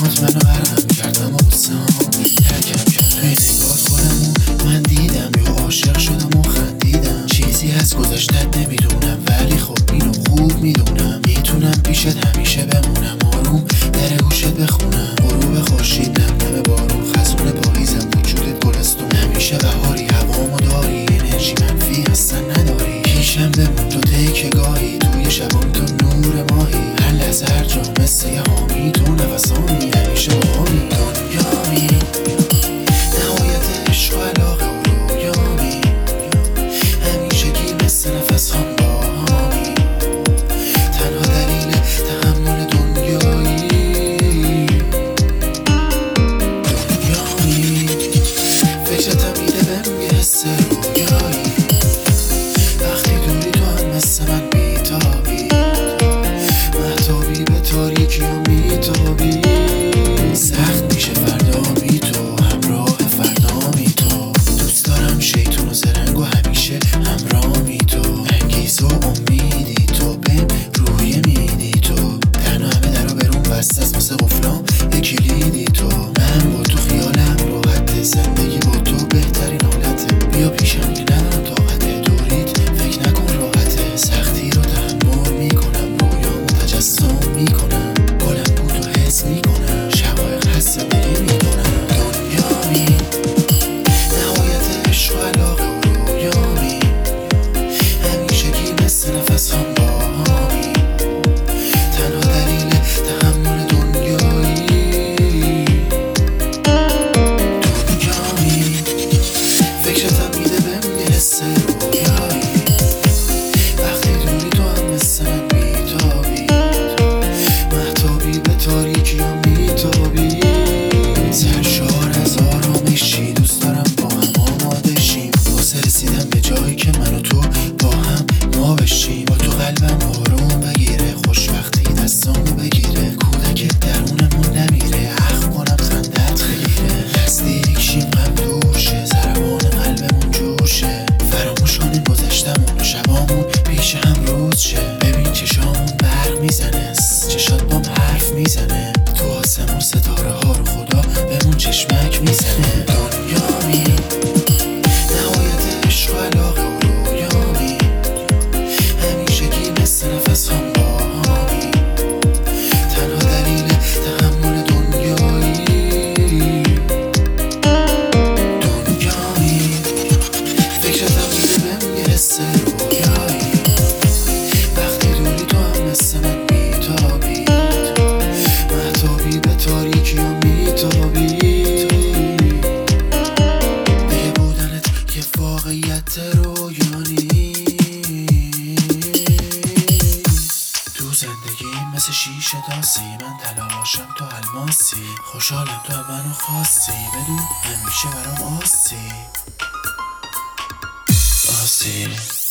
چشمات منو غرقم کردم و غصه هام ترکم کرد. توی نگات خودمو من دیدم یا عاشق شدم و خندیدم. چیزی از گذشتت نمیدونم ولی خب اینو خوب میدونم. میتونم پیشت همیشه بمونم، آروم در گوشت بخونم. غروب خورشید، نم بارون، خزون پاییزم، وجودت گلستون. همیشه بهاری، هوامو داری، انرژی منفی اصلا نداری. پیشم بمون تو که گاهی توی شبام تو نور ماهی. هر لحظه هر جا مثل یه حامی، تو نفسانی همیشه باهامی. دنیامی نهایت عشق و علاقه و رویامی، همیشه گیر مثل نفس هم باهامی. تنها دلیل تحمل دنیایی. دنیامی فکرتم میده بهم یه حس رویایی. وقتی دوری تو هم مثل من بیتابی، مهتابی به تاریکی و میتابی. سخت میشه فردا بی تو، همراه فردامی تو. دوست دارم شیطون و زرنگ و همیشه همراهمی تو. انگیز و امیدی تو، بهم روحیه میدی تو. تنها همه در رو برون بسته است واسه قفلام یه کلیدی تو. من با تو خیالم راحته، زندگی با تو بهترین حالته. بیا پیشم که ندارم طاقته، دوریت فکر نکن راحته. سختی رو تحمل میکنم، رویامو تجسم میکنم. گلم بود و حس میکنم، شقایق هست زندگی میکنم. دنیامی نهایت عشق و علاقه و رویامی، همیشه گیر مثل نفس هم باهامی. تنها دلیل تحمل دنیایی. دنیامی فکرتم میده بهم یه حس رویایی. وقتی دوری تو هم مثل من بیتابی، مهتابی به تاریکی و میتابی. سرشار از آرامشی، دوست دارم با هم آماده شیم. واسه رسیدم به جایی که من و تو با هم ما بشیم. با تو قلبم آروم بگیره، خوشبختی دستامو بگیره. کودک درونمون نمیره، اخم کنم خندت خیره. نزدیک شیم غم دوشه، ضربان قلبمون جوشه. فراموش کنیم گذشتمون و شبامون پیش هم روز شه. ببین چشامون برق میزنه، چشات بام حرف میزنه. تو آسمون ستاره ها رو خدا بهمون چشمک میزنه. دنیامی نهایت عشق و علاقه و رویامی، همیشه گیر مثل نفس هم باهامی. تنها دلیل تحمل دنیایی. دنیامی فکرتم میده بهم یه حس رویایی. وقتی دوری تو هم مثل من بیتابی، مهتابی به تاریکی و میتابی. دیگه بودنت یه واقعیت رویانی. تو زندگی مثل شیشه داسی، من تلاشم تو الماسی. خوشحالم تو هم منو خواستی، بدون همیشه برام آسی.